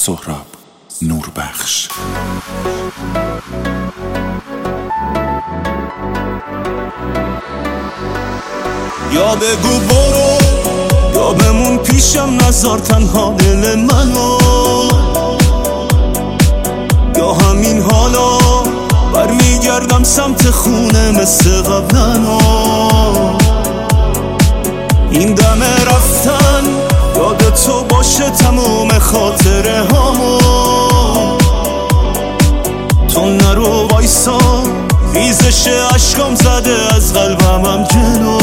سهراب نوربخش. یا بگو برو یا بمون پیشم، نذار تنها دل منو، یا همین حالا برمیگردم سمت خونه مثل قبلنو. این دم رفتن یاد تو باشه تموم خاطره هامو، تو نرو وایسا ریزش عشقام زده از قلبم جلو.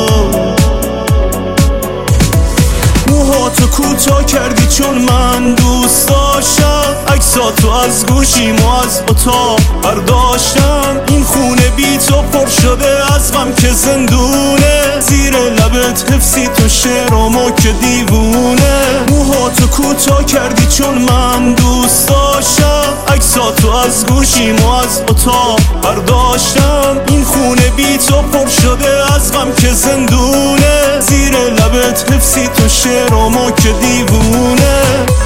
موهاتو کوتاه کردی چون من دوست داشتم، عکساتو از گوشیم و از اتاق برداشتم. این خونه بی تو پر شده از غم که زندونه، زیر لبت حفظی تو شعرامو که دیوونه. موهاتو کوتاه کردی چون من دوست داشتم، عکساتو از گوشیم و از اتاق برداشتم. این خونه بی تو پر شده از غم که زندونه، زیر لبت حفظی تو شعرامو که دیوونه.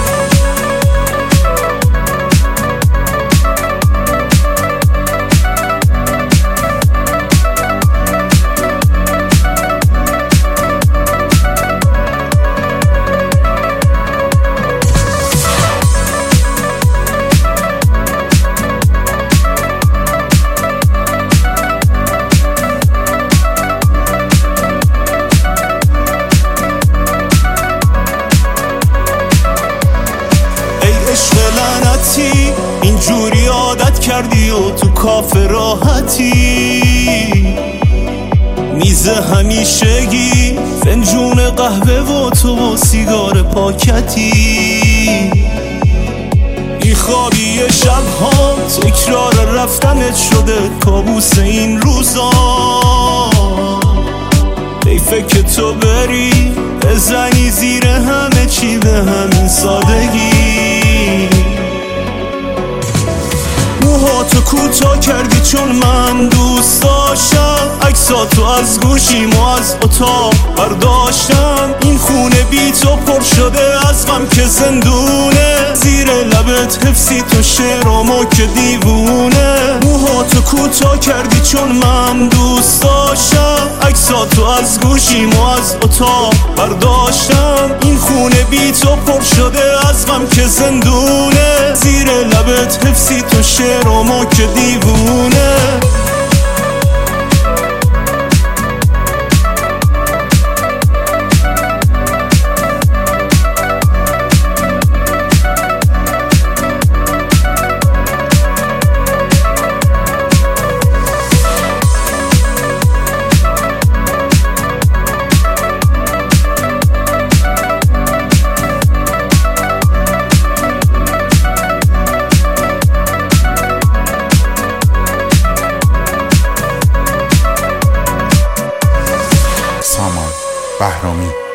اینجوری عادت کردی و تو کافه راحتی، میز همیشگی فنجون قهوه و تو و سیگار پاکتی. این خوابی شبها تکرار رفتنت شده کابوس این روزا. حیفه که تو بری بزنی زیر همه چی به همین سادگی. موهاتو کوتاه کردی چون من دوست داشتم، عکساتو از گوشیم و از اتاق برداشتم. این خونه بی تو پر شده از غم که زندونه، زیر لبت حفظی تو شعرامو که دیوونه. موهاتو کوتاه کردی چون من دوست داشتم، عکساتو از گوشیم و از اتاق برداشتم. این خونه بی تو پر شده از غم که زندونه، زیر لبت حفظی تو شعرامو که دیوونه. بهرامی